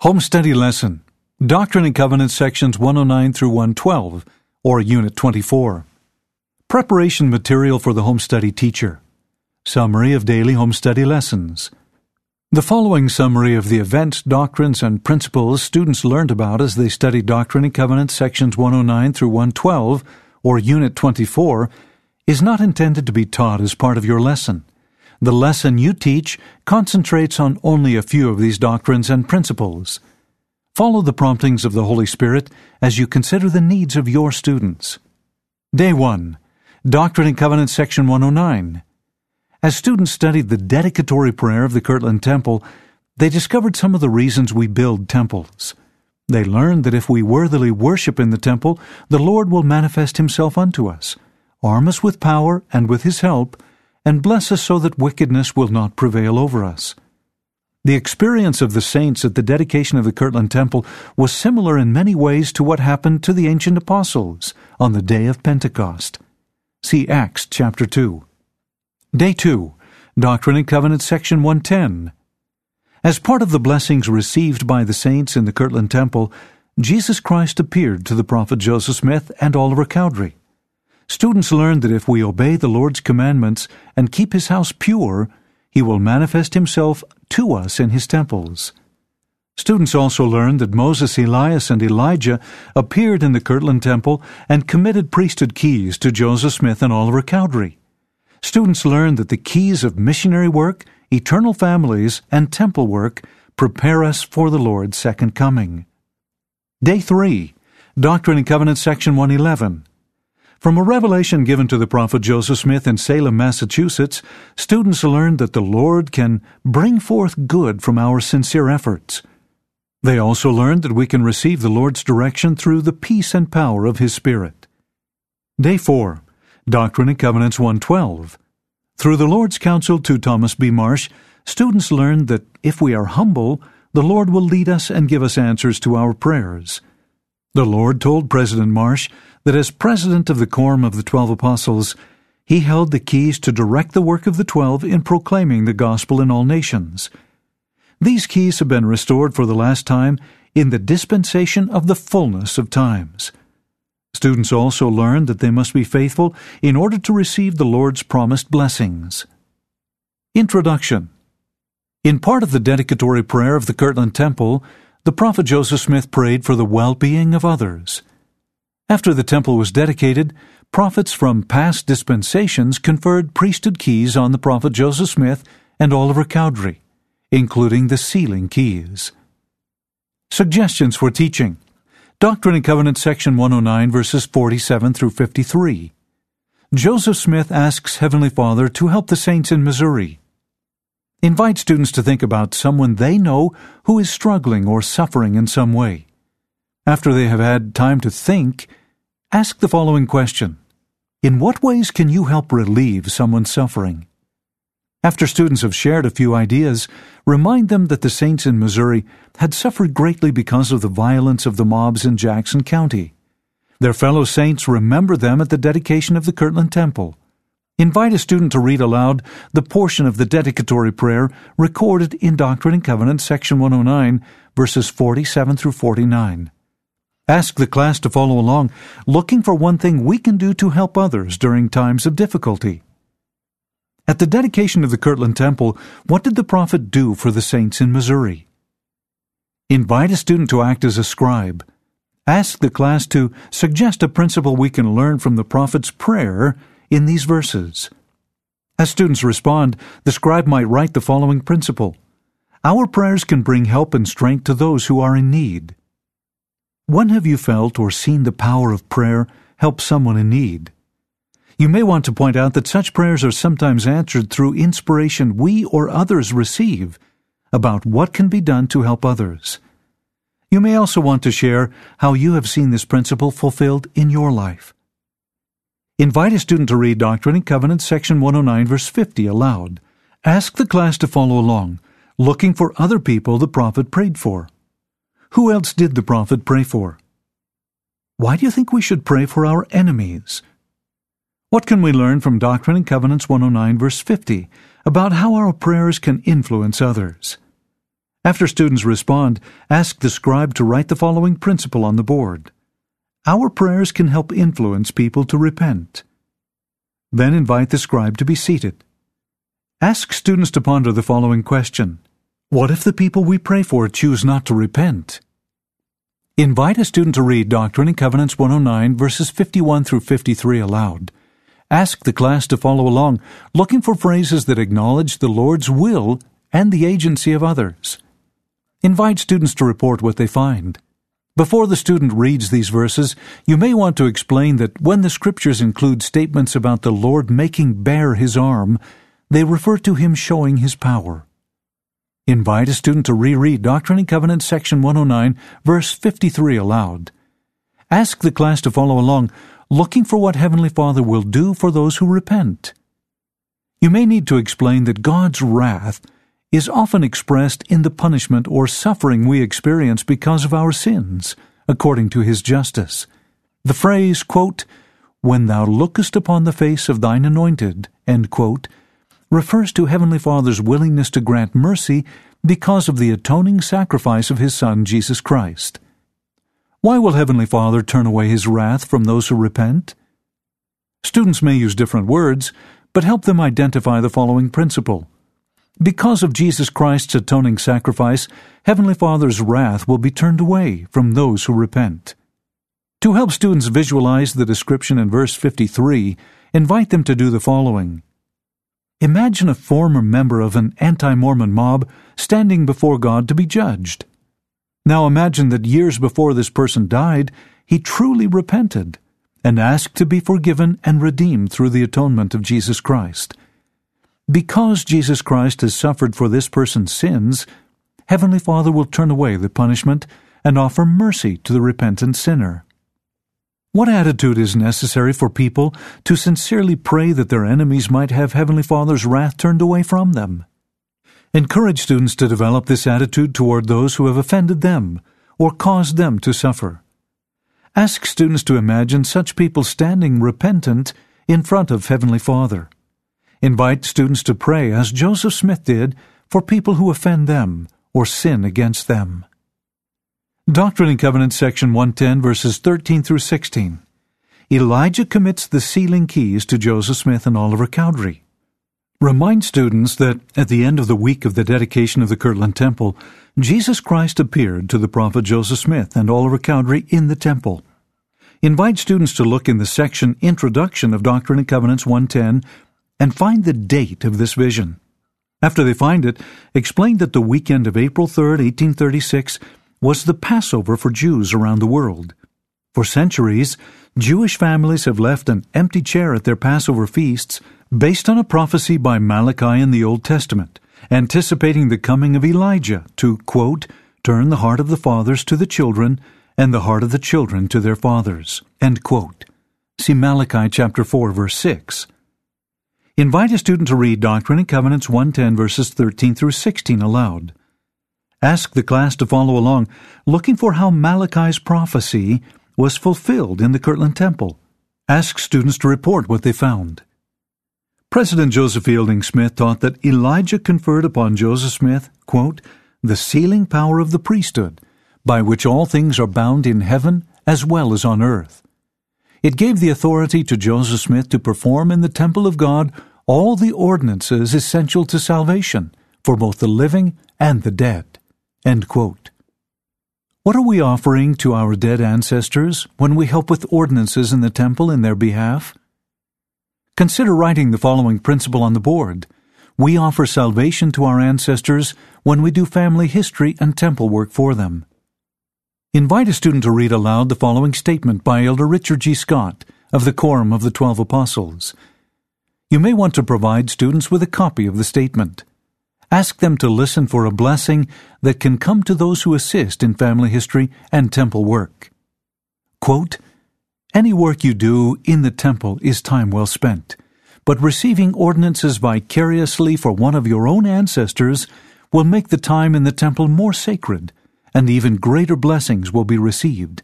Home Study Lesson, Doctrine and Covenants Sections 109 through 112, or Unit 24. Preparation material for the home study teacher. Summary of daily home study lessons. The following summary of the events, doctrines, and principles students learned about as they studied Doctrine and Covenants Sections 109 through 112, or Unit 24, is not intended to be taught as part of your lesson. The lesson you teach concentrates on only a few of these doctrines and principles. Follow the promptings of the Holy Spirit as you consider the needs of your students. Day 1. Doctrine and Covenants Section 109. As students studied the dedicatory prayer of the Kirtland Temple, they discovered some of the reasons we build temples. They learned that if we worthily worship in the temple, the Lord will manifest Himself unto us, arm us with power and with His help, and bless us so that wickedness will not prevail over us. The experience of the saints at the dedication of the Kirtland Temple was similar in many ways to what happened to the ancient apostles on the day of Pentecost. See Acts chapter 2. Day 2. Doctrine and Covenants Section 110. As part of the blessings received by the saints in the Kirtland Temple, Jesus Christ appeared to the prophet Joseph Smith and Oliver Cowdery. Students learned that if we obey the Lord's commandments and keep His house pure, He will manifest Himself to us in His temples. Students also learned that Moses, Elias, and Elijah appeared in the Kirtland Temple and committed priesthood keys to Joseph Smith and Oliver Cowdery. Students learned that the keys of missionary work, eternal families, and temple work prepare us for the Lord's second coming. Day 3. Doctrine and Covenants Section 111. From a revelation given to the prophet Joseph Smith in Salem, Massachusetts, students learned that the Lord can bring forth good from our sincere efforts. They also learned that we can receive the Lord's direction through the peace and power of His Spirit. Day 4. Doctrine and Covenants 112. Through the Lord's counsel to Thomas B. Marsh, students learned that if we are humble, the Lord will lead us and give us answers to our prayers. The Lord told President Marsh that as president of the Quorum of the 12 Apostles, he held the keys to direct the work of the 12 in proclaiming the gospel in all nations. These keys have been restored for the last time in the dispensation of the fullness of times. Students also learned that they must be faithful in order to receive the Lord's promised blessings. Introduction. In part of the dedicatory prayer of the Kirtland Temple, the prophet Joseph Smith prayed for the well-being of others. After the temple was dedicated, prophets from past dispensations conferred priesthood keys on the prophet Joseph Smith and Oliver Cowdery, including the sealing keys. Suggestions for teaching. Doctrine and Covenants Section 109, verses 47 through 53. Joseph Smith asks Heavenly Father to help the saints in Missouri. Invite students to think about someone they know who is struggling or suffering in some way. After they have had time to think, ask the following question: in what ways can you help relieve someone's suffering? After students have shared a few ideas, remind them that the saints in Missouri had suffered greatly because of the violence of the mobs in Jackson County. Their fellow saints remember them at the dedication of the Kirtland Temple. Invite a student to read aloud the portion of the dedicatory prayer recorded in Doctrine and Covenants Section 109, verses 47 through 49. Ask the class to follow along, looking for one thing we can do to help others during times of difficulty. At the dedication of the Kirtland Temple, what did the prophet do for the saints in Missouri? Invite a student to act as a scribe. Ask the class to suggest a principle we can learn from the prophet's prayer in these verses. As students respond, the scribe might write the following principle: our prayers can bring help and strength to those who are in need. When have you felt or seen the power of prayer help someone in need? You may want to point out that such prayers are sometimes answered through inspiration we or others receive about what can be done to help others. You may also want to share how you have seen this principle fulfilled in your life. Invite a student to read Doctrine and Covenants Section 109, verse 50 aloud. Ask the class to follow along, looking for other people the prophet prayed for. Who else did the prophet pray for? Why do you think we should pray for our enemies? What can we learn from Doctrine and Covenants 109, verse 50, about how our prayers can influence others? After students respond, ask the scribe to write the following principle on the board. Our prayers can help influence people to repent. Then invite the scribe to be seated. Ask students to ponder the following question. What if the people we pray for choose not to repent? Invite a student to read Doctrine and Covenants 109, verses 51 through 53 aloud. Ask the class to follow along, looking for phrases that acknowledge the Lord's will and the agency of others. Invite students to report what they find. Before the student reads these verses, you may want to explain that when the Scriptures include statements about the Lord making bare His arm, they refer to Him showing His power. Invite a student to reread Doctrine and Covenants section 109, verse 53 aloud. Ask the class to follow along, looking for what Heavenly Father will do for those who repent. You may need to explain that God's wrath is often expressed in the punishment or suffering we experience because of our sins, according to His justice. The phrase, quote, "When thou lookest upon the face of thine anointed," end quote, refers to Heavenly Father's willingness to grant mercy because of the atoning sacrifice of His Son, Jesus Christ. Why will Heavenly Father turn away His wrath from those who repent? Students may use different words, but help them identify the following principle. Because of Jesus Christ's atoning sacrifice, Heavenly Father's wrath will be turned away from those who repent. To help students visualize the description in verse 53, invite them to do the following. Imagine a former member of an anti-Mormon mob standing before God to be judged. Now imagine that years before this person died, he truly repented and asked to be forgiven and redeemed through the atonement of Jesus Christ. Because Jesus Christ has suffered for this person's sins, Heavenly Father will turn away the punishment and offer mercy to the repentant sinner. What attitude is necessary for people to sincerely pray that their enemies might have Heavenly Father's wrath turned away from them? Encourage students to develop this attitude toward those who have offended them or caused them to suffer. Ask students to imagine such people standing repentant in front of Heavenly Father. Invite students to pray, as Joseph Smith did, for people who offend them or sin against them. Doctrine and Covenants section 110, verses 13 through 16. Elijah commits the sealing keys to Joseph Smith and Oliver Cowdery. Remind students that at the end of the week of the dedication of the Kirtland Temple, Jesus Christ appeared to the prophet Joseph Smith and Oliver Cowdery in the temple. Invite students to look in the section Introduction of Doctrine and Covenants 110 and find the date of this vision. After they find it, explain that the weekend of April 3, 1836, was the Passover for Jews around the world. For centuries, Jewish families have left an empty chair at their Passover feasts based on a prophecy by Malachi in the Old Testament, anticipating the coming of Elijah to, quote, "turn the heart of the fathers to the children and the heart of the children to their fathers," end quote. See Malachi chapter 4, verse 6. Invite a student to read Doctrine and Covenants 110, verses 13 through 16 aloud. Ask the class to follow along, looking for how Malachi's prophecy was fulfilled in the Kirtland Temple. Ask students to report what they found. President Joseph Fielding Smith taught that Elijah conferred upon Joseph Smith, quote, "the sealing power of the priesthood, by which all things are bound in heaven as well as on earth. It gave the authority to Joseph Smith to perform in the temple of God all the ordinances essential to salvation for both the living and the dead." End quote. What are we offering to our dead ancestors when we help with ordinances in the temple in their behalf? Consider writing the following principle on the board. We offer salvation to our ancestors when we do family history and temple work for them. Invite a student to read aloud the following statement by Elder Richard G. Scott of the Quorum of the 12 Apostles. You may want to provide students with a copy of the statement. Ask them to listen for a blessing that can come to those who assist in family history and temple work. Quote, "Any work you do in the temple is time well spent, but receiving ordinances vicariously for one of your own ancestors will make the time in the temple more sacred, and even greater blessings will be received.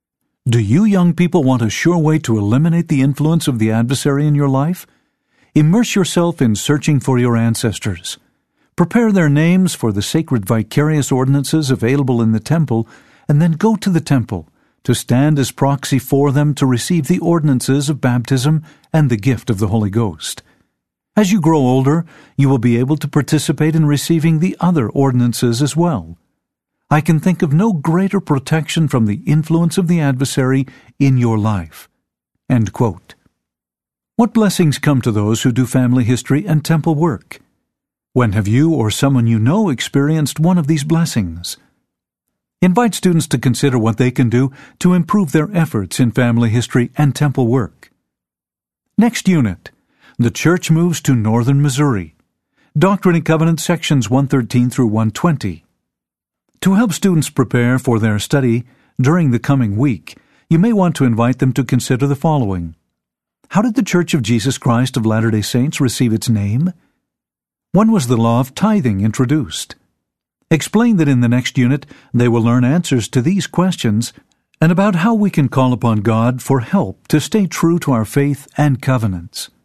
Do you young people want a sure way to eliminate the influence of the adversary in your life? Immerse yourself in searching for your ancestors. Prepare their names for the sacred vicarious ordinances available in the temple, and then go to the temple to stand as proxy for them to receive the ordinances of baptism and the gift of the Holy Ghost. As you grow older, you will be able to participate in receiving the other ordinances as well. I can think of no greater protection from the influence of the adversary in your life." End quote. What blessings come to those who do family history and temple work? When have you or someone you know experienced one of these blessings? Invite students to consider what they can do to improve their efforts in family history and temple work. Next unit, the Church moves to Northern Missouri. Doctrine and Covenants sections 113 through 120. To help students prepare for their study during the coming week, you may want to invite them to consider the following. How did the Church of Jesus Christ of Latter-day Saints receive its name? When was the law of tithing introduced? Explain that in the next unit they will learn answers to these questions and about how we can call upon God for help to stay true to our faith and covenants.